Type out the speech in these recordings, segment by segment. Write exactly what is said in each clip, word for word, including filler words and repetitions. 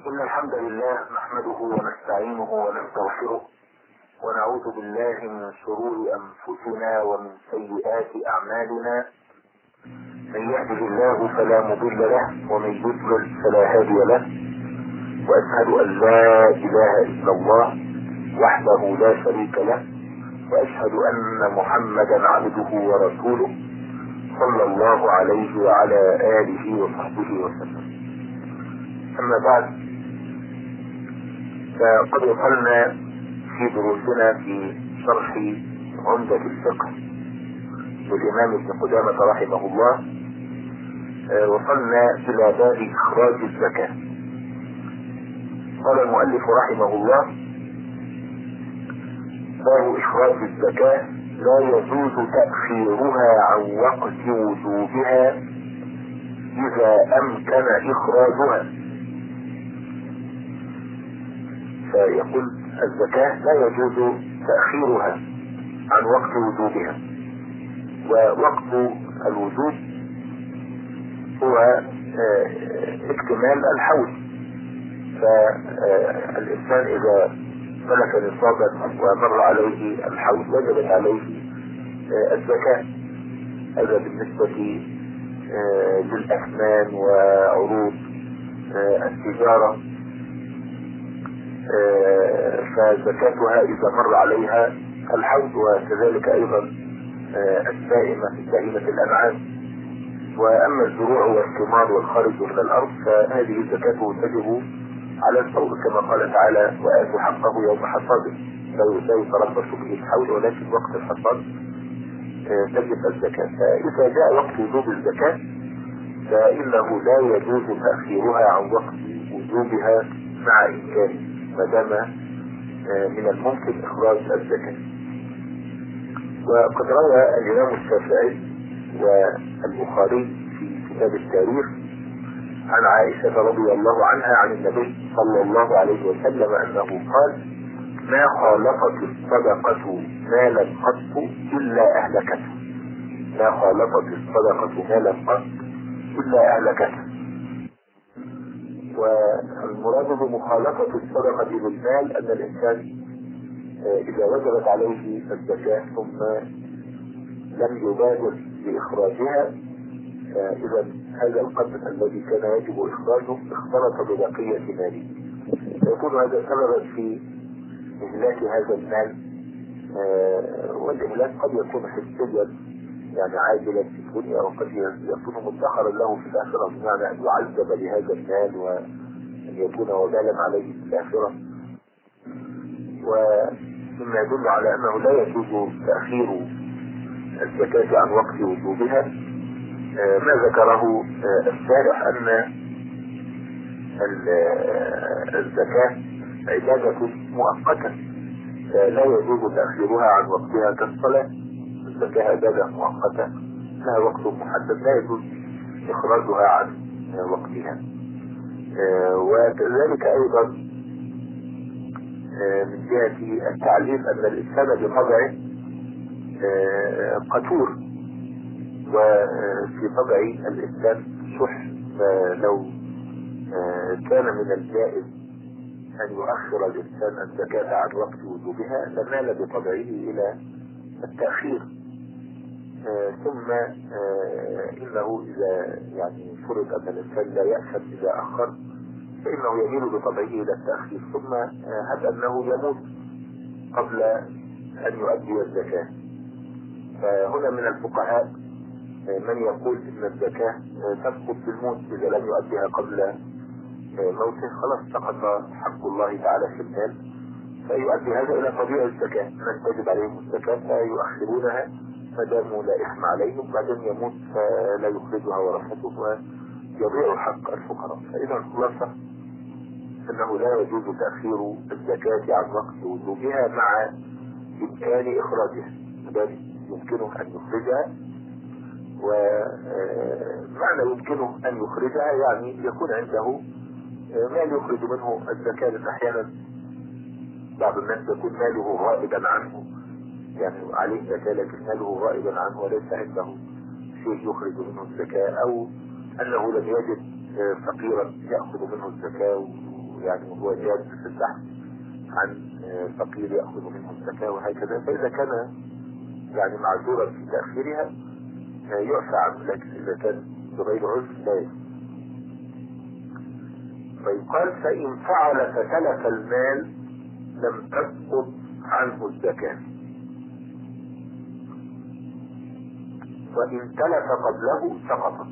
إن الحمد لله نحمده ونستعينه ونستغفره ونعوذ بالله من شرور أنفسنا ومن سيئات أعمالنا. من يهده الله فلا مضل له ومن يضلل فلا هادي له، وأشهد أن لا إله إلا الله وحده لا شريك له، وأشهد أن محمدا عبده ورسوله صلى الله عليه وعلى آله وصحبه وسلم. أما بعد، فقد وصلنا في دروسنا في شرح عمدة الفقه للإمام ابن قدامة رحمه الله. وصلنا إلى باب إخراج الزكاة. قال المؤلف رحمه الله: باب إخراج الزكاة لا يجوز تأخيرها عن وقت وجوبها إذا أمكن إخراجها. فيقول الزكاة لا يجوز تأخيرها عن وقت وجوبها، ووقت الوجوب هو اكتمال الحول. فالإنسان إذا ملك نصابا ومر عليه الحول وجبت عليه الزكاة. هذا بالنسبة للأثمان وعروض التجارة، فزكاتها إذا مر عليها الحول، وكذلك أيضا السائمة في بهيمة الأنعام. وأما الزروع والثمار والخارج من الأرض فهذه الزكاة تجب على الفور، كما قال تعالى: وآتوا حقه يوم حصاده. لا يتربص به الحول، ولكن وقت الحصاد تجب الزكاة. فإذا جاء وقت وجوب الزكاة فإنه لا يجوز تأخيرها عن وقت وجوبها مع إمكانه، ما دام من الممكن إخراج الزكاة. وقد روى الإمام الشافعي والبخاري في كتاب التاريخ عن عائشة رضي الله عنها عن النبي صلى الله عليه وسلم أنه قال: ما خالطت الصدقة مالا قط إلا أهلكته. ما خالطت الصدقة مالا قط إلا أهلكته. والمراد بمخالطة الصدقة للمال أن الإنسان إذا وجبت عليه الزكاة ثم لم يبادر بإخراجها، فإذا هذا القدر الذي كان يجب إخراجه اختلط ببقية ماله، فيكون هذا سببا في إهلاك هذا المال. والإهلاك قد يكون حسيا، يعني عاجلا في الدنيا، وقد يكون مدخرا له في الآخرة، بمعنى أن يعذب لهذا المال وأن يكون وبالا عليه في الآخرة. ومما يدل على أنه لا يجوز تأخير الزكاة عن وقت وجوبها ما ذكره الشارح، أن الزكاة عبادة مؤقتة لا يجوز تأخيرها عن وقتها كالصلاة. الزكاة عبادة مؤقتة لها وقت محدد لا يجوز إخراجها عن وقتها. وكذلك أيضا من جهة التعليم أن الإنسان بطبعه قتور، وفي طبع الإنسان شح. فلو كان من الجائز أن يؤخر الإنسان الزكاة عن وقت وجوبها لمال بطبعه إلى التأخير. ثم إنه إذا يعني فرض أن الإنسان لا يأخر إذا أخر فإنه يميل بطبعه إلى التأخير. ثم هب أنه يموت قبل أن يؤدي الزكاة، فهنا من الفقهاء من يقول إن الزكاة تسقط بالموت إذا لم يؤديها قبل موته، خلاص سقط حق الله تعالى في المال، فيؤدي هذا إلى طبيعة الزكاة. من تجب عليهم الزكاة فيؤخرونها ما داموا لا إثم عليهم، بعدين يموت فلا يخرجها ورثته ويضيع حق الفقراء. فإذا الخلاصة أنه لا يجوز تأخير الزكاة عن وقت وجوبها مع إمكان إخراجها، بل يمكنه أن يخرجها. ومعنى يمكنه أن يخرجها يعني يكون عنده مال يخرج منه الزكاة. لأن أحيانا بعض الناس يكون ماله غائبا عنه، يعني عليه زكاة لكن ماله غائبا عنه وليس عنده شيء يخرج منه الزكاة، أو أنه لم يجد فقيرا يأخذ منه الزكاة يعني وهو جاد في البحث عن فقير يأخذ منه الزكاة وهكذا، فإذا كان يعني معذورا في تأخيرها يعفى عنه، لكن إذا كان بغير عذر لا يجوز. فيقال فإن فعل فتلف المال لم تسقط عنه الزكاة، وإن تلف قبله سقطت.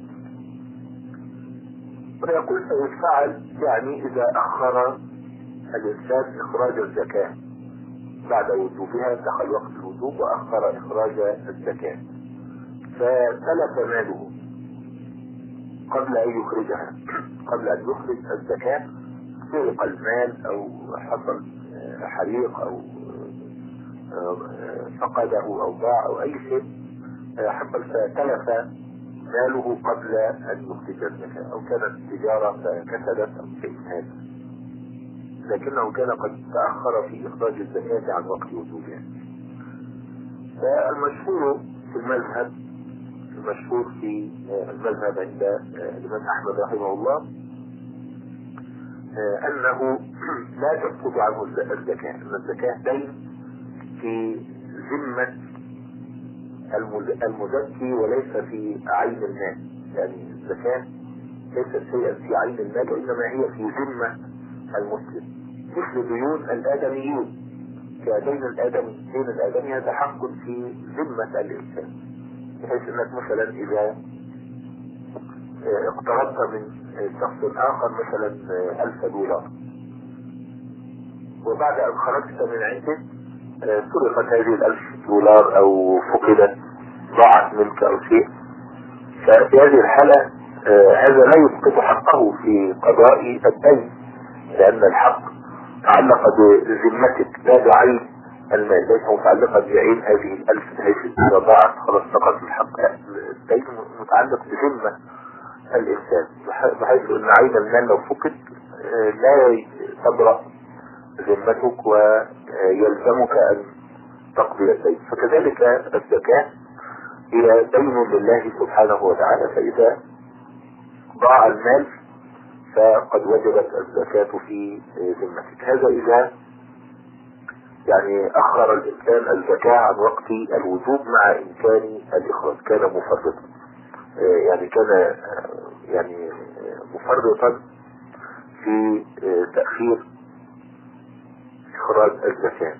ويقول فإن فعل يعني إذا أخر الإنسان إخراج الزكاة بعد وجوبها، دخل وقت الوجوب وأخر إخراج الزكاة فتلف ماله قبل أن يخرجها، قبل أن يخرج الزكاة، سرق المال أو حصل حريق أو فقده أو باع أو أي شيء حصل فتلف ماله قبل أن يخرج الزكاة، أو كانت تجارة فكسدت أو شيء هذا، لكنه كان قد تأخر في إخراج الزكاة عن وقت وجوبها. فالمشهور في المذهب المشهور في المذهب عند الإمام أحمد رحمه الله أنه لا تسقط عنه الزكاة، أن الزكاة دين في ذمة المزكي وليس في عين المال، يعني الزكاة ليست شيئا في عين المال وإنما هي في ذمة المسلم، مثل ديون الآدميين. كدين الآدمي، دين الآدمي هذا حق في ذمة الإنسان، بحيث أنك مثلا إذا اقترضت من شخص آخر مثلا ألف دولار، وبعد أن خرجت من عنده سرقت هذه الألف دولار أو فقدت، ضاعت منك أو شيء، ففي هذه الحالة هذا لا يسقط حقه في قضاء الدين، لأن الحق تعلق بذمتك لا بعين المال، ليس متعلقا بعين هذه الألف بحيث إذا ضاعت خلاص سقط الحق، الدين متعلق بذمة الإنسان، بحيث أن عين المال لو فقد لا تبرأ ذمتك ويلزمك أن تقضي الدين. فكذلك الزكاة هي دين لله سبحانه وتعالى، فإذا ضاع المال فقد وجبت الزكاة في ذمتك. هذا إذا يعني أخر الإنسان الزكاة عن وقت الوجوب مع إمكان الإخراج، كان مفرطا، يعني كان يعني مفرطا في تأخير إخراج الزكاة.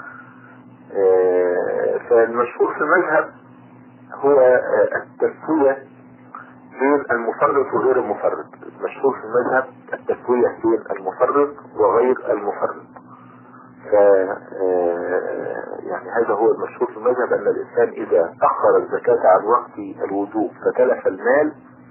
فالمشهور في المذهب هو التسوية بين المفرط وغير المفرط. المشهور في المذهب التسوية بين المفرط وغير المفرط. ف يعني هذا هو المشهور في المذهب، أن الإنسان إذا أخر الزكاة عن وقت الوجوب فتلف المال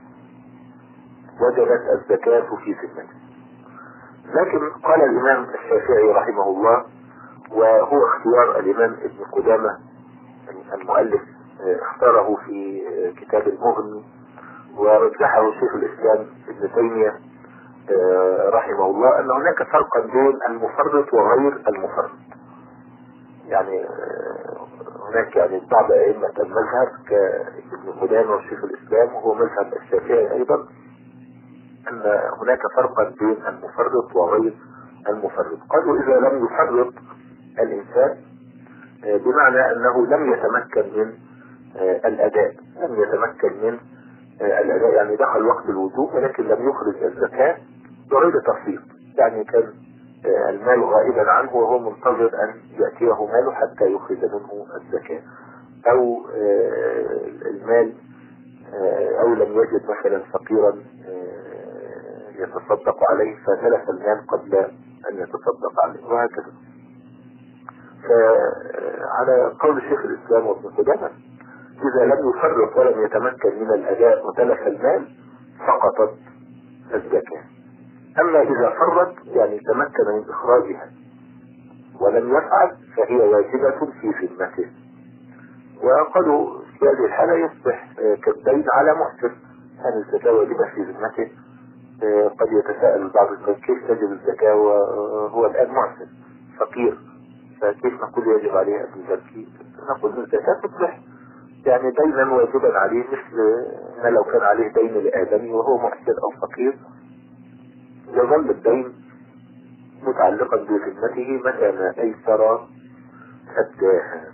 وجبت الزكاة في ذمته. لكن قال الإمام الشافعي رحمه الله، وهو اختيار الإمام ابن قدامة المؤلف، اختاره في كتاب المغني، ورجحه شيخ الإسلام ابن تيمية رحمه الله، أن هناك فرقا بين المفرط وغير المفرط. يعني هناك يعني بعض أئمة المذهب كابن قدامة وشيخ الإسلام وهو مذهب الشافعي أيضا، أن هناك فرقا بين المفرط وغير المفرط. قالوا إذا لم يفرط الإنسان بمعنى أنه لم يتمكن من الأداء، لم يتمكن من الأداء يعني دخل وقت الوجوب ولكن لم يخرج الزكاة بغير تفصيل، يعني كان المال غائبا عنه وهو منتظر أن يأتيه ماله حتى يخرج منه الزكاة، أو المال أو لم يجد مثلا فقيرا يتصدق عليه فتلف المال قبل أن يتصدق عليه، وهكذا. فعلى قول شيخ الإسلام وابن قدامة، إذا لم يفرط ولم يتمكن من الأداء وتلف المال سقطت الزكاة. أما إذا فرط يعني تمكن من إخراجها ولم يفعل فهي واجبة في ذمته. وقالوا في هذه الحالة يصبح كالدين على محسن، يعني الزكاة واجبة في ذمته. قد يتساءل البعض كيف تجب الزكاة وهو الآن محسن فقير، فكيف نقول يجب عليه أن يزكي؟ نقول الزكاة تصبح يعني دينا واجبا عليه، مثل ما لو كان عليه دين لآدمي وهو محسن أو فقير يظل الدين متعلقا بذمته متى ما أيسر أداها.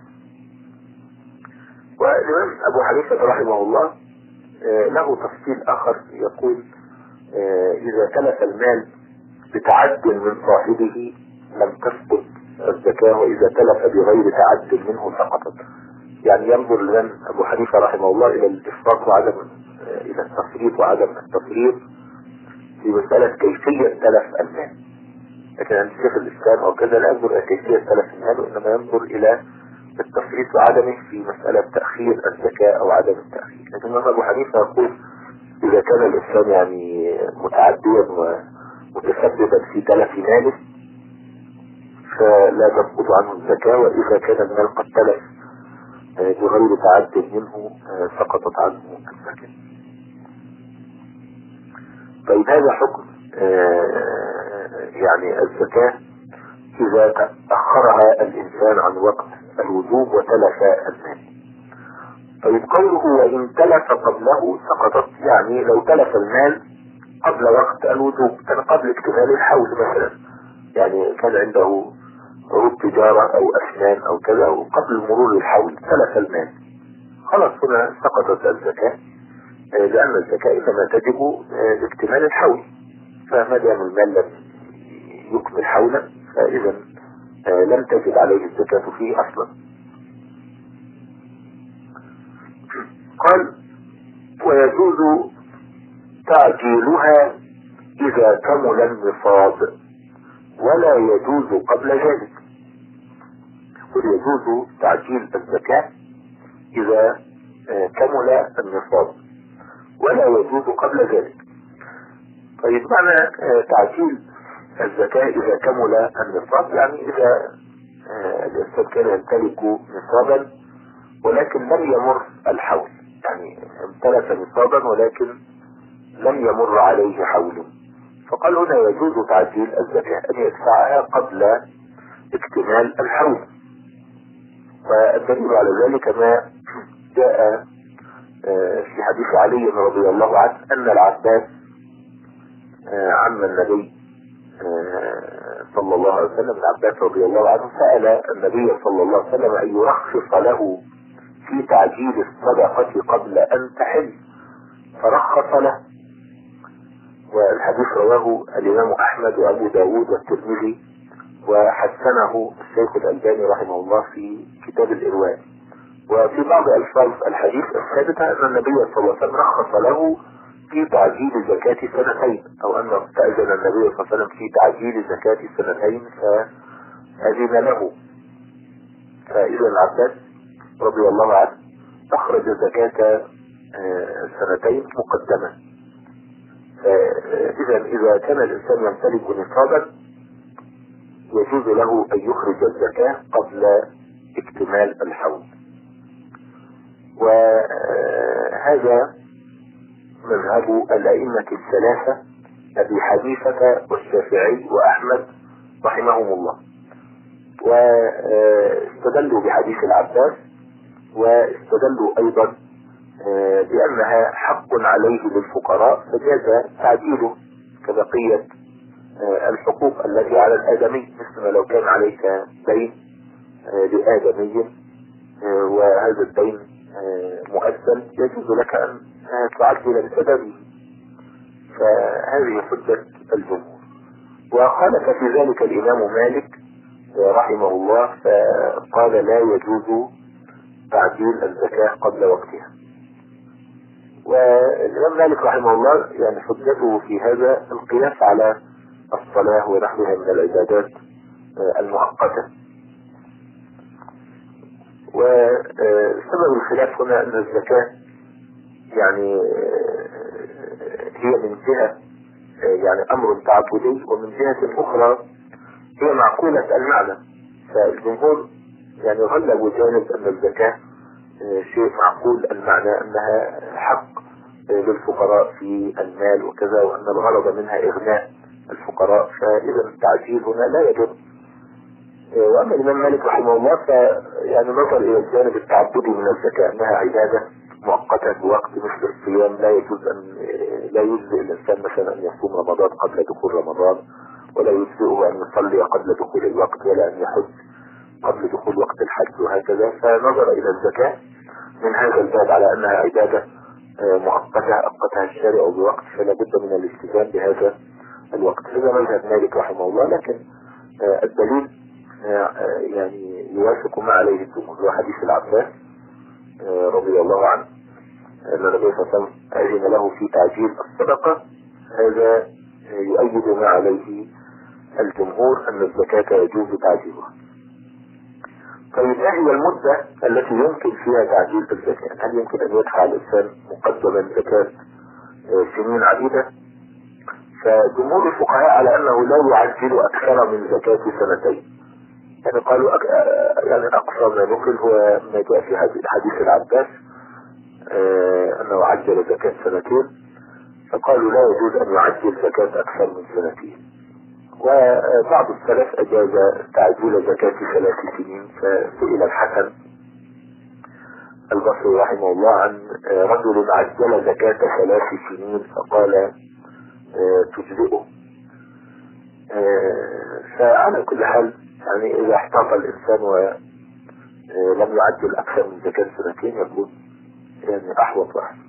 والإمام أبو حنيفة رحمه الله له تفصيل آخر يقول إذا تلف المال بتعد من صاحبه لم تسقط الزكاة، وإذا تلف بغير تعد منه سقطت. يعني ينظر الإمام أبو حنيفة رحمه الله إلى الإفراط وعدم إلى التفريط وعدم التفريط في مسألة كيفية تلف المال، لكن عند شيخ الإسلام أو كذا لا ينظر إلى كيفية تلف المال، وإنما ينظر إلى التفريط وعدمه في مسألة تأخير الزكاة أو عدم التأخير. لكن الإمام أبو حنيفة يقول إذا كان الإنسان يعني متعديا ومتسببا في تلف ماله فلا تسقط عنه الزكاة، وإذا كان المال قد تلف بغير تعد منه سقطت عنه الزكاة. طيب هذا حكم يعني الزكاة إذا أخرها الإنسان عن وقت الوجوب وتلف المال. طيب قوله وإن تلف قبله سقطت، يعني لو تلف المال قبل وقت الوجوب، كان قبل اكتمال الحول مثلا، يعني كان عنده عروض تجارة أو أسنان أو كذا وقبل مرور الحول تلف المال، خلاص هنا سقطت الزكاة، لأن الزكاة إنما تجب لاكتمال الحول، فما دام المال لم يكمل حولا فإذا لم تجب عليه الزكاة فيه أصلا. قال ويجوز تعجيلها إذا كمل النصاب ولا يجوز قبل ذلك. ويجوز تعجيل الزكاة إذا كمل النصاب ولا يجوز قبل ذلك. طيب معنى تعجيل الزكاة إذا كمل النصاب يعني إذا الإنسان كان يمتلك نصابا ولكن لم يمر الحول، يعني امتلك نصابا ولكن لم يمر عليه حول، فقال هنا يجوز تعجيل الزكاة أن يدفعها قبل اكتمال الحول. والدليل على ذلك ما جاء في حديث علي رضي الله عنه أن العباس عم النبي صلى الله عليه وسلم، العباس رضي الله عنه سأل النبي صلى الله عليه وسلم أن يرخص له في تعجيل الصدقة قبل أن تحل، فرخص له. والحديث رواه الإمام أحمد وأبو داود والترمذي وحسنه الشيخ الألباني رحمه الله في كتاب الإرواء. وفي بعض ألفاظ الحديث الثابتة أن النبي صلى الله عليه وسلم رخص له في تعجيل زكاة سنتين، أو أن استأذن النبي صلى الله عليه وسلم في تعجيل زكاة سنتين فأذن له. فإذا العباس رضي الله عنه أخرج زكاة سنتين مقدمة. فإذا إذا كان الإنسان يمتلك نصابا يجوز له أن يخرج الزكاة قبل اكتمال الحول. وهذا مذهب الأئمة الثلاثة أبي حنيفة والشافعي وأحمد رحمهم الله، واستدلوا بحديث العباس، واستدلوا أيضا بأنها حق عليه للفقراء فجاز تعجيله كبقية الحقوق التي على الآدمي، مثل ما لو كان عليك دين لآدمي وهذا الدين مؤثل يجوز لك أن تعجل بسببه، فهذه حجة الجمهور. وخالف في ذلك الإمام مالك رحمه الله فقال لا يجوز تعجيل الزكاة قبل وقتها. والإمام مالك رحمه الله يعني حجته في هذا القياس على الصلاة ونحوها من العبادات المؤقتة. وسبب الخلاف هنا أن الزكاة يعني هي من جهة يعني أمر تعبدي، ومن جهة أخرى هي معقولة المعنى. فالجمهور يعني غلبوا جانب أن الزكاة شيء معقول المعنى، أنها حق للفقراء في المال وكذا، وأن الغرض منها إغناء الفقراء، فإذا التعجيل هنا لا يجوز. وأما الإمام مالك رحمه الله فيعني نظر إلى الجانب التعبدي من الزكاة أنها عبادة مؤقتة بوقت مثل الصيام، لا يجوز أن لا يجزئ الإنسان مثلا أن يصوم رمضان قبل دخول رمضان، ولا يجزئه أن يصلي قبل دخول الوقت ولا أن يحج قبل دخول وقت الحج وهكذا. فنظر إلى الزكاة من هذا الباب على أنها عبادة مؤقتة أوقتها الشارع بوقت، فلا بد من الالتزام بهذا الوقت. هذا مذهب مالك رحمه الله، لكن الدليل يعني يوافق ما عليه الجمهور، هو حديث العباس رضي الله عنه أن النبي صلى الله عليه وسلم أذن له في تعجيل الصدقة. هذا يؤيد ما عليه الجمهور أن الزكاة يجوز تعجيلها. طيب ما هي المدة التي يمكن فيها تعجيل الزكاة؟ هل يمكن أن يدفع الإنسان مقدما زكاة سنين عديدة؟ فجمهور الفقهاء على أنه لا يعجل أكثر من زكاة سنتين. يعني قالوا أك... يعني أقصى ما نقل هو ما جاء في حديث العباس آه أنه عجل زكاة سنتين، فقالوا لا يجوز أن يعجل زكاة أكثر من سنتين. وبعض السلف أجاز تعجيل زكاة ثلاث سنين. فسئل الحسن البصري رحمه الله عن رجل عجل زكاة ثلاث سنين فقال آه تجزئه. آه فعلى كل حال يعني إذا احتاط الإنسان ولم يعجل أكثر من زكاة سنتين يكون يعني أحوط واحد.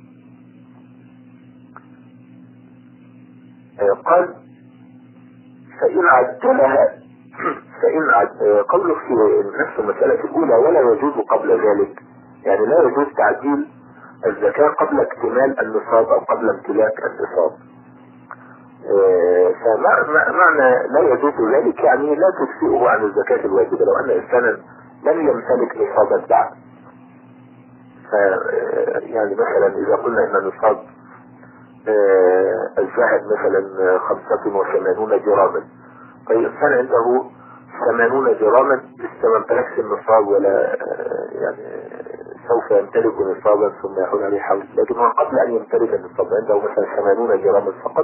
آه قال فإن عجلها فإن عجل قوله في نفس المسألة الأولى ولا يجوز قبل ذلك، يعني لا يجوز تعجيل الزكاة قبل اكتمال النصاب أو قبل امتلاك النصاب. فمعنى لا يجوز ذلك يعني لا تجزئه عن الزكاة الواجبة. لو أن إنسانا لم يمتلك نصابا بعد، ف يعني مثلا إذا قلنا إن نصاب الذهب مثلا خمسة وثمانون جراما، فالإنسان عنده ثمانون جراما لسه ما امتلكش النصاب ولا يعني سوف يمتلك نصابا ثم يحول عليه حول، لكن هو قبل أن يمتلك النصاب عنده مثلا ثمانون جراما فقط،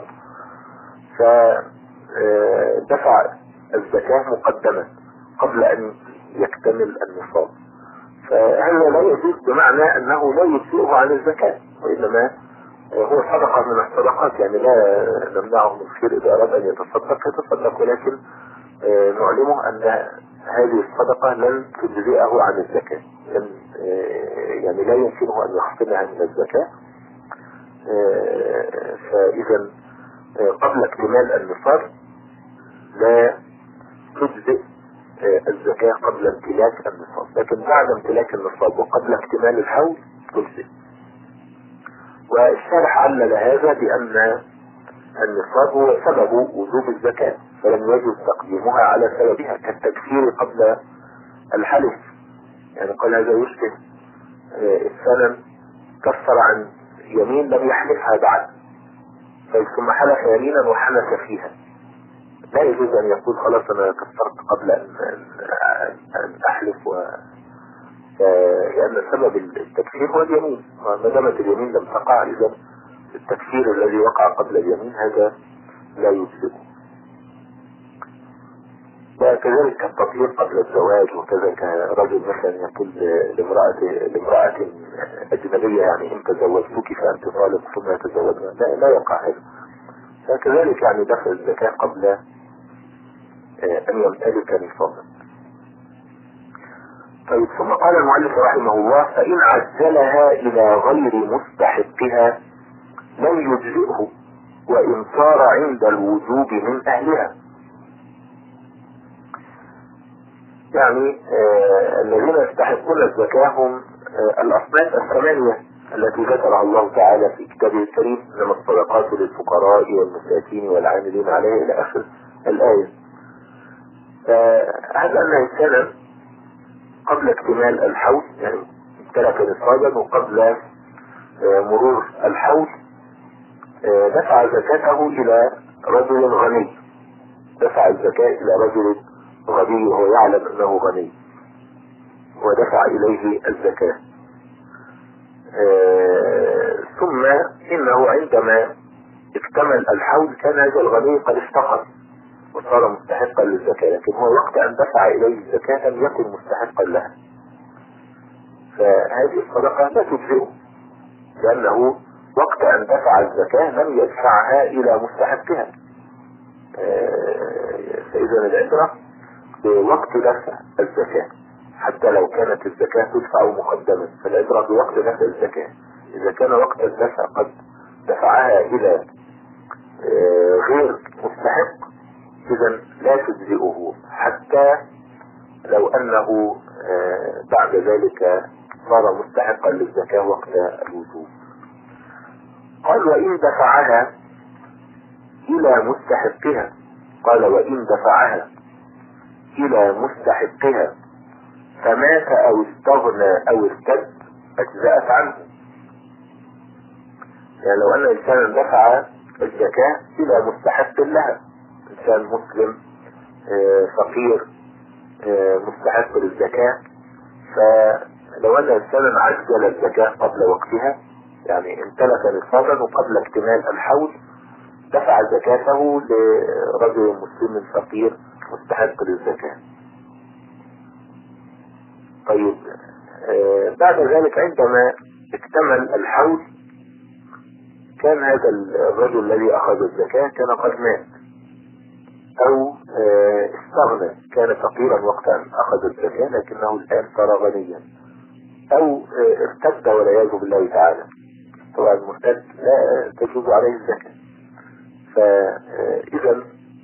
فدفع الزكاة مقدما قبل أن يكتمل النصاب. فهذا لا يجوز بمعنى أنه لا يجزئه عن الزكاة، وإنما هو صدقة من الصدقات، يعني لا نمنعه من خير إذا أراد أن يتصدق يتصدق، ولكن نعلمه أن هذه الصدقة لن تجزئه عن الزكاة، لن يعني لا يمكنه أن يحصلها من الزكاة. فإذا قبل اكتمال النصاب لا تجزئ الزكاة قبل امتلاك النصاب، لكن بعد امتلاك النصاب وقبل اكتمال الحول تجزئ. والشارح علل هذا بأن النصاب هو سبب وجوب الزكاة، فلم يجوز تقديمها على سببها كالتكفير قبل الحلف. يعني قال هذا يشبه إنسانا كفر عن يمين لم يحلفها بعد، ثم حلف يمينا وحنث فيها، لا يجوز أن يقول خلاص أنا كفرت قبل أن, أن أحلف، و... لأن سبب التكفير هو اليمين، ما دامت اليمين لم تقع إذا التكفير الذي وقع قبل اليمين هذا لا يجزئه. وكذلك التطهير قبل الزواج، وكذلك رجل مثلا يقول لامرأة لامرأة أجنبية يعني إن تزوجتك فأنت طالب ثم يتزوجها، لا, لا يقع هذا. فكذلك يعني دفع الزكاة قبل أن يمتلك نصابا. طيب ثم قال المؤلف رحمه الله فإن عجلها إلى غير مستحقها لم يجزئه وإن صار عند الوجوب من أهلها. يعني آه الذين يستحقون الزكاة هم آه الأصناف الثمانية التي ذكرها الله تعالى في كتابه الكريم، إنما الصدقات للفقراء والمساكين والعاملين عليه إلى آخر الآية. فهذا أن إنسانا قبل اكتمال الحول يعني امتلك نصابا وقبل آه مرور الحول آه دفع زكاته إلى رجل غني، دفع الزكاة إلى رجل غني وهو يعلم أنه غني ودفع إليه الزكاة. آه ثم إنه عندما اكتمل الحول كان هذا الغني قد افتقر وصار مستحقا للزكاة، لكن هو وقت أن دفع إليه الزكاة لم يكن مستحقا لها، فهذه الصدقة لا تجزئه لأنه وقت أن دفع الزكاة لم يدفعها إلى مستحقها، فإذا العبرة بوقت دفع الزكاة، حتى لو كانت الزكاة تدفع مقدما، فالعبرة بوقت دفع الزكاة. إذا كان وقت الدفع قد دفعها إلى غير مستحق إذا لا تجزئه، حتى لو أنه بعد ذلك صار مستحقا للزكاة وقت الوجوب. قال وإن دفعها إلى مستحقها، قال وإن دفعها إلى مستحقها فمات أو استغنى أو ارتد أجزأت عنه. يعني لو أن إنسانا دفع الزكاة إلى مستحق لها، إنسان مسلم فقير مستحق للزكاة، فلو أن إنسانا عجل الزكاة قبل وقتها، يعني امتلك نصابا وقبل اكتمال الحول دفع زكاته لرجل مسلم فقير مستحق للزكاة. طيب آه بعد ذلك عندما اكتمل الحول كان هذا الرجل الذي أخذ الزكاة كان قد مات، أو آه استغنى، كان فقيرا وقت أن أخذ الزكاة لكنه الآن صار غنيا، أو آه ارتد والعياذ بالله تعالى. طبعا المرتد لا تجوز عليه الزكاة. فإذا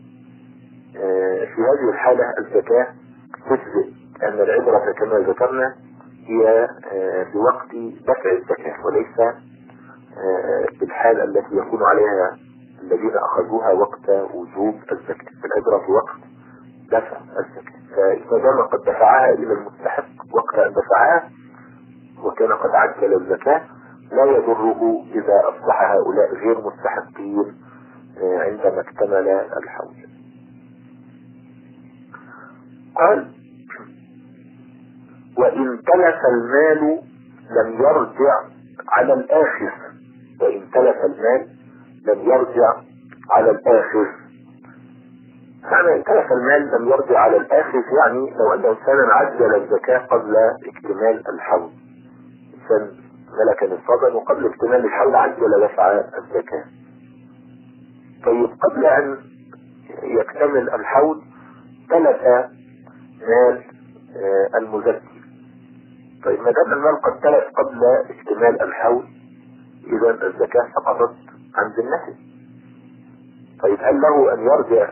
في هذه الحالة الزكاة تجزئ، أن العبرة كما ذكرنا هي بوقت دفع الزكاة وليس بالحال التي يكون عليها الذين أخذوها وقت وجوب الزكاة. العبرة بوقت دفع الزكاة، فإذا دام قد دفعها إلى المستحق وقت أن دفعها وكان قد عجل الزكاة لا يضره إذا أصبح هؤلاء غير مستحقين عندما اكتمل الحول. قال وإن تلف المال لم يرجع على الآخذ، وإن تلف المال لم يرجع على الآخذ. معنى إن تلف المال لم يرجع على الآخذ يعني لو أن إنسانا عجل الزكاة قبل اكتمال الحول، إنسان ملك نصابا وقبل اكتمال الحول عجل دفع الزكاة. طيب قبل أن يكتمل الحول تلف مال آه المزكي. طيب ما دام المال قد تلف قبل اكتمال الحول إذا الزكاة سقطت عن ذمته. طيب هل له أن يرجع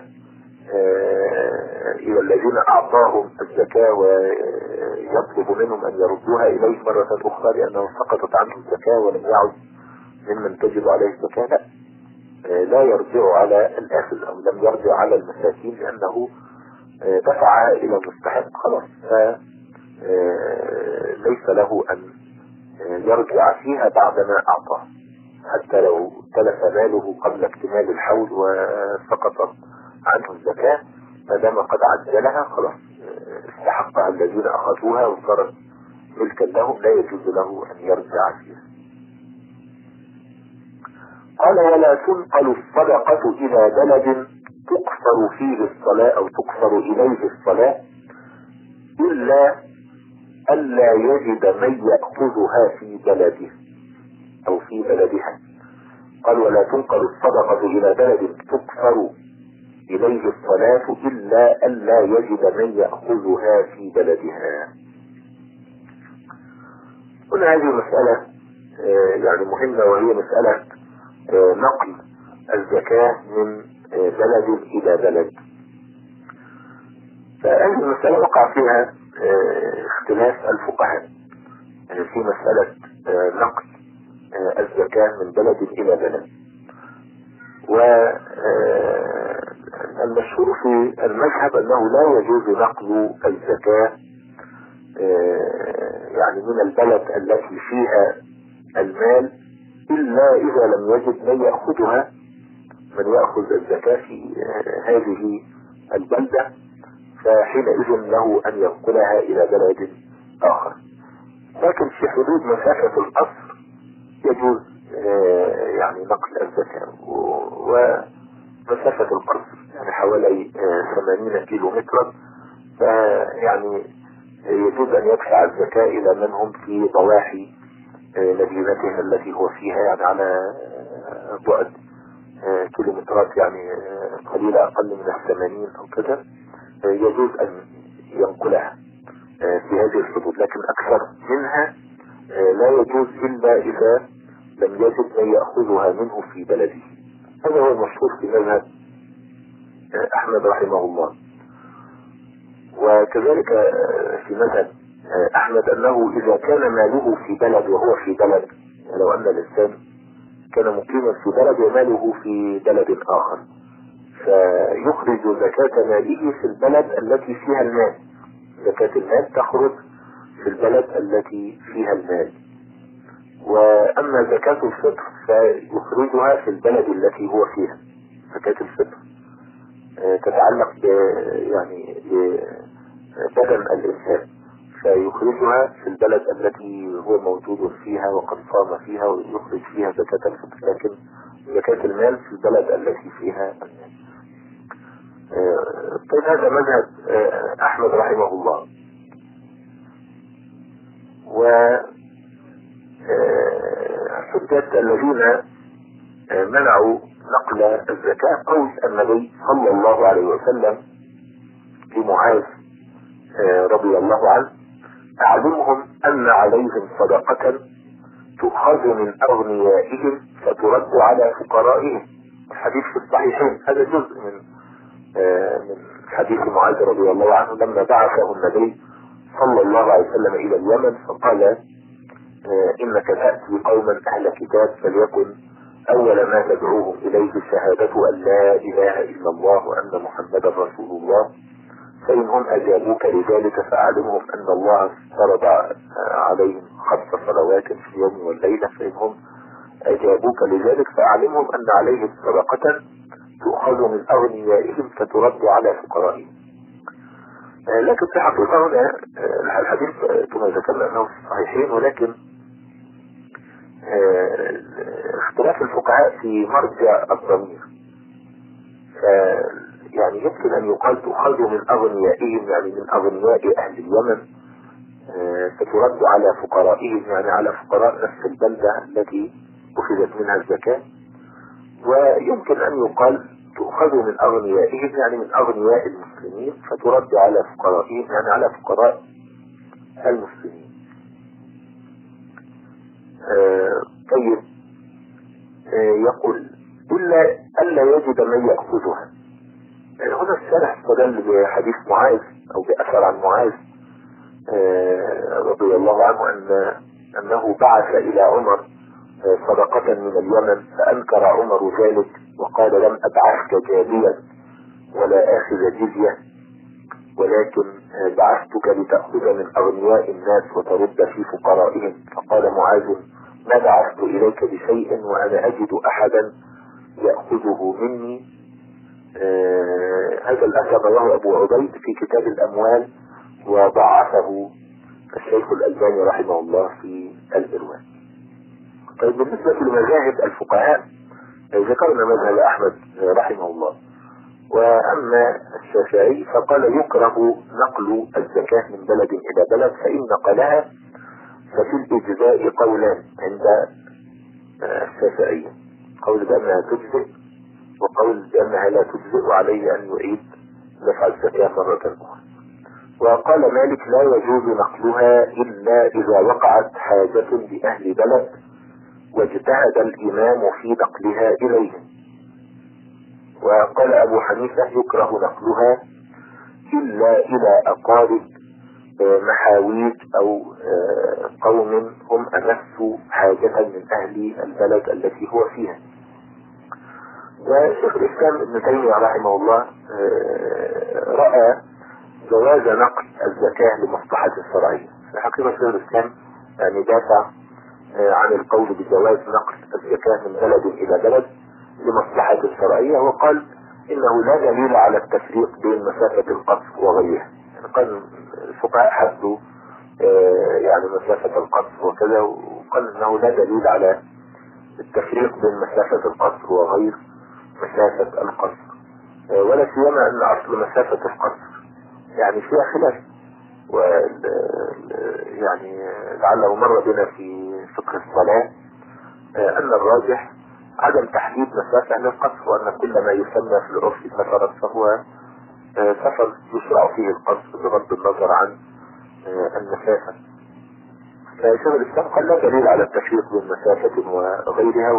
آه إلى الذين أعطاهم الزكاة ويطلب منهم أن يردوها إليه مرة أخرى لأنه سقطت عنه الزكاة ولم يعد ممن تجب عليه الزكاة؟ لا، آه لا يرجع على الآخذ أو لم يرجع على المساكين لأنه دفعها الى المستحق خلاص، ليس له ان يرجع فيها بعدما اعطاه، حتى لو تلف ماله قبل اكتمال الحول وسقطت عنه الزكاة ما دام قد عجلها خلاص استحقها الذين اخذوها وصارت ملكا لهم، لا يجوز له ان يرجع فيها. قال ولا تنقل الصدقة الى بلد تقصر فيه الصلاة او تقصر اليه الصلاة الا الا يجد من يأخذها في بلده او في بلدها. قال ولا تنقل الصدقة الى بلد تقصر اليه الصلاة الا الا يجد من يأخذها في بلدها. هنا هذه مسألة يعني مهمة، وهي مسألة نقل الزكاة من بلد الى بلد. فهذه المسألة وقع فيها اختلاف الفقهاء في مسألة نقل الزكاة من بلد الى بلد. والمشهور في المذهب انه لا يجوز نقل الزكاة يعني من البلد التي فيها المال الا اذا لم يجد من يأخذها، من يأخذ الزكاة في هذه البلدة، فحينئذ له ان ينقلها الى بلد اخر. لكن في حدود مسافة القصر يجوز يعني نقل الزكاة، ومسافة القصر يعني حوالي ثمانين كيلو مترا، فيعني يجوز ان يدفع الزكاة الى من هم في ضواحي مدينته التي هو فيها، يعني على بعد كيلومترات يعني قليلة أقل من الثمانين أو كذا يجوز أن ينقلها في هذه الحدود، لكن أكثر منها لا يجوز إلا إذا لم يجد من يأخذها منه في بلده. هذا هو المشهور في مذهب أحمد رحمه الله. وكذلك في مذهب أحمد أنه إذا كان ماله في بلد وهو في بلد، لو أن الإنسان كان مقيما في بلد وماله في بلد آخر، فيخرج زكاة ماله في البلد التي فيها المال. زكاة المال تخرج في البلد التي فيها المال. وأما زكاة الفطر فيخرجها في البلد التي هو فيها. زكاة الفطر تتعلق ب يعني ببدن الإنسان، فيخرجها في البلد التي هو موجود فيها وقد صام فيها ويخرج فيها زكاة الفطر، لكن زكاة المال في البلد التي فيها المال. طيب هذا مذهب أحمد رحمه الله. وحجة الذين منعوا نقل الزكاة قول النبي صلى الله عليه وسلم لمعاذ رضي الله عنه: أعلمهم أن عليهم صدقة تؤخذ من أغنيائهم فترد على فقرائهم. الحديث في الصحيحين، هذا جزء من من حديث معاذ رضي الله عنه لما بعثه النبي صلى الله عليه وسلم إلى اليمن فقال: إنك تأتي قوما أهل كتاب فليكن أول ما تدعوهم إليه شهادة أن لا إله إلا الله وأن محمدا رسول الله، فإنهم أجابوك لذلك فأعلمهم أن الله فرض عليهم خمس صلوات في اليوم والليلة، فإنهم أجابوك لذلك فأعلمهم أن عليهم صدقة تؤخذ من أغنيائهم فترد على فقرائهم. لكن في حقيقة هنا الحديث كما ذكرنا أنه في الصحيحين، ولكن اختلاف الفقهاء في مرجع الضمير. يعني يمكن أن يقال تؤخذ من أغنيائهم يعني من أغنياء أهل اليمن فترد على فقرائهم يعني على فقراء نفس البلدة التي أخذت منها الزكاة. ويمكن أن يقال تؤخذ من أغنيائهم يعني من أغنياء المسلمين فترد على فقرائهم يعني على فقراء المسلمين. آه طيب آه يقول إلا ألا يجد من يأخذها. آه هنا الشرح استدل بحديث معاذ أو بأثر عن معاذ آه رضي الله عنه أن أنه بعث إلى عمر صدقة من اليمن فأنكر عمر ذلك وقال: لم أبعثك جابيا ولا آخذ جزية، ولكن بعثتك لتأخذ من أغنياء الناس وترد في فقرائهم. فقال معاذ: ما بعثت إليك بشيء وأنا أجد أحدا يأخذه مني. آه هذا الأثر رواه أبو عبيد في كتاب الأموال وضعفه الشيخ الألباني رحمه الله في الإرواء. طيب بالنسبة لمذاهب الفقهاء ذكرنا مذهب أحمد رحمه الله. وأما الشافعي فقال يكره نقل الزكاة من بلد إلى بلد، فإن نقلها ففي الإجزاء قولان عند الشافعي: قول بأنها تجزئ وقول بأنها لا تجزئ وعليه أن يعيد دفع الزكاة مرة أخرى. وقال مالك لا يجوز نقلها إلا إذا وقعت حاجة بأهل بلد واجتهد الإمام في نقلها إليهم. وقال أبو حنيفة يكره نقلها إلا إلى أقارب محاويج أو قوم هم أمس حاجة من أهل البلد التي هو فيها. وشيخ الإسلام ابن تيمية رحمه الله رأى جواز نقل الزكاة لمصلحة الشرعية. في حقيقة شيخ الإسلام يعني دافع عن القول بجواز نقل الزكاة من بلد إلى بلد لمصلحة الشرعية، وقال إنه لا دليل على التفريق بين مسافة القصر وغيرها. يعني قال الفقهاء حدوا يعني مسافة القصر وكذا، وقال إنه لا دليل على التفريق بين مسافة القصر وغير مسافة القصر، ولا سيما أن أصل مسافة القصر يعني فيها خلاف. و يعني لعله مر بنا في فقه الصلاة أن الراجح عدم تحديد مسافة للقصر، وأن كل ما يسمى في العرف سفرا فهو آه، سفر يشرع فيه القصر بغض النظر عن آه، المسافة. فشيخ الإسلام قال لا دليل على التفريق بين مسافة وغيرها،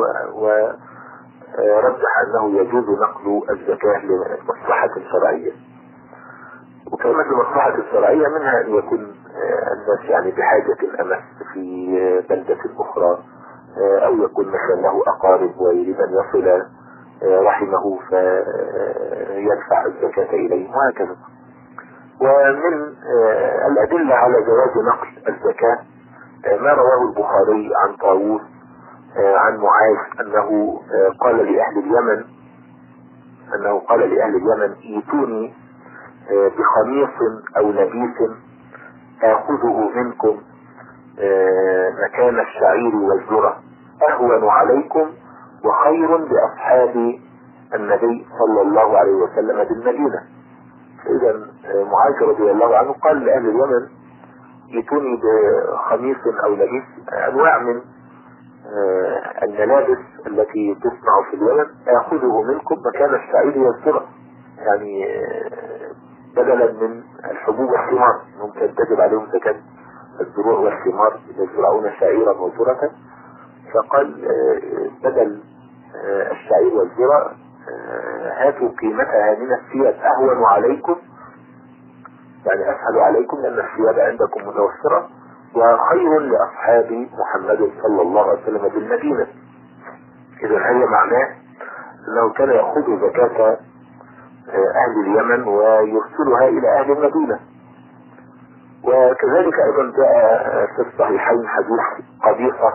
ورجح أنه يجوز نقل الزكاة لمصلحة شرعية. وكلمة المصلحة الشرعية منها أن يكون آه، الناس يعني بحاجة أمس في آه، بلدة أخرى، آه، أو يكون مثلا له أقارب ويريد أن يصل آه، رحمه فيدفع الزكاة إليهم وهكذا. ومن آه، الأدلة على جواز نقل الزكاة آه، ما رواه البخاري عن طاووس آه، عن معاذ أنه آه، قال لأهل اليمن أنه قال لأهل اليمن ايتوني آه، بخميص أو لبيس آخذه منكم آه، مكان الشعير والذرة أهون عليكم وخير لأصحاب النبي صلى الله عليه وسلم بالمدينة. إذا آه، معاذ رضي الله عنه قال لأهل اليمن ائتوني بخميص أو لبيس، أنواع من آه، الملابس التي تصنع في اليمن آخذه منكم مكان الشعير والذرة، يعني آه، بدلا من الحبوب والثمار، ممكن تجب عليهم زكاة الزروع والثمار يزرعون شعيرا وذرة. فقال آه، بدل آه، الشعير والذرة آه، هاتوا قيمتها من الثياب أهون عليكم، يعني أسهل عليكم لأن الثياب عندكم متوفرة، وخير لأصحاب محمد صلى الله عليه وسلم بالمدينة. إذا هي معناه أنه كان يأخذ زكاة أهل اليمن ويرسلها إلى أهل المدينة. وكذلك أيضا جاء في الصحيحين حديث قبيصة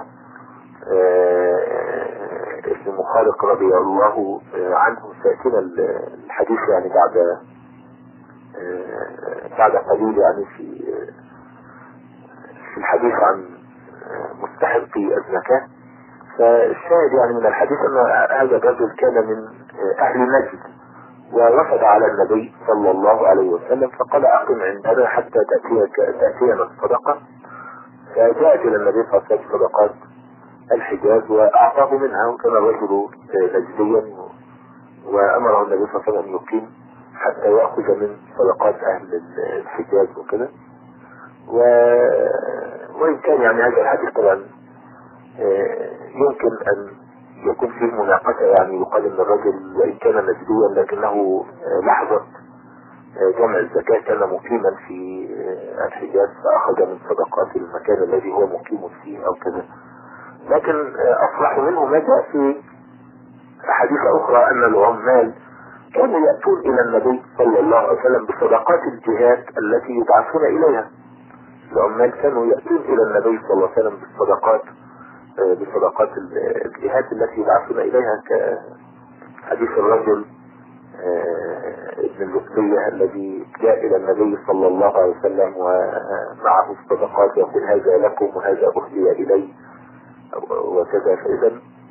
ابن مخارق رضي الله عنه، سيأتينا الحديث يعني بعد بعد قليل يعني في في الحديث عن مستحقي الزكاة. فالشاهد يعني من الحديث أن هذا الرجل كان من أهل نجد ووفد على النبي صلى الله عليه وسلم فقال أقم عندنا حتى تأتيك تأتينا الصدقة. فجاءت إلى النبي صلى الله عليه وسلم صدقات الحجاز وأعطاه منها، وكان الرجل نجديا وأمره النبي صلى الله عليه وسلم أن يقيم حتى يأخذ من صدقات أهل الحجاز وكذا. و... وإن كان يعني هذا الحديث طبعا يمكن أن يكون فيه مناقشة، يعني يقال أن الرجل وإن كان نجديا لكنه لحظة جمع الزكاة كان مقيما في الحجاز فأخذ من صدقات المكان الذي هو مقيم فيه أو كذا. لكن أصلح منه ما جاء في أحاديث أخرى أن العمال كانوا يأتون إلى النبي صلى الله عليه وسلم بصدقات الجهات التي يبعثون إليها. العمال كانوا يأتون إلى النبي صلى الله عليه وسلم بالصدقات بصدقات الجهات التي يبعثون إليها، كحديث الرجل ابن اللقية الذي جاء إلى النبي صلى الله عليه وسلم ومعه الصدقات يقول هذا لكم وهذا أهدي إلي وكذا. فإذا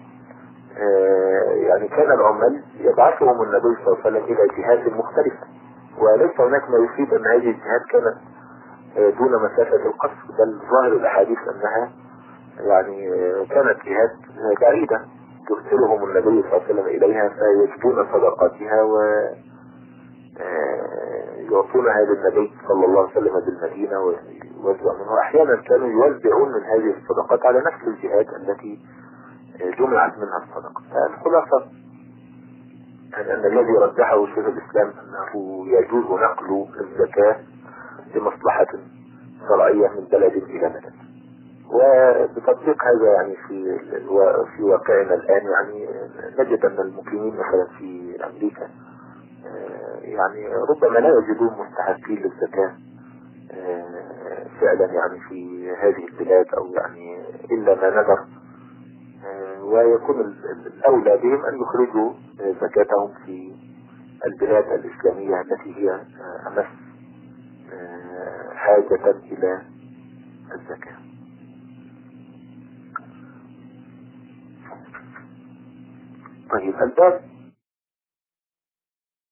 يعني كان العمال يبعثهم النبي صلى الله عليه وسلم إلى جهات مختلفة، وليس هناك ما يفيد أن هذه الجهات كانت دون مسافة القصر، بل ظاهر الأحاديث أنها يعني كانت جهات بعيدة ترسلهم النبي صلى الله عليه وسلم إليها فيجبون صدقاتها ويعطونها للنبي صلى الله عليه وسلم بالمدينة ويوزع منها. أحيانا كانوا يوزعون من هذه الصدقات على نفس الجهات التي جمعت منها الصدقة. الخلاصة يعني أن الذي رجحه شيخ الإسلام أنه يجوز نقل الزكاة لمصلحة شرعية من بلد إلى بلد. وبتطبيق هذا يعني في في واقعنا الآن يعني نجد أن المقيمين مثلا في أمريكا يعني ربما لا يجدون مستحقين للزكاة فعلا يعني في هذه البلاد، أو يعني إلا ما ندر، ويكون الأولى بهم أن يخرجوا زكاتهم في البلاد الإسلامية التي هي أمس حاجة إلى الزكاة. طيب الباب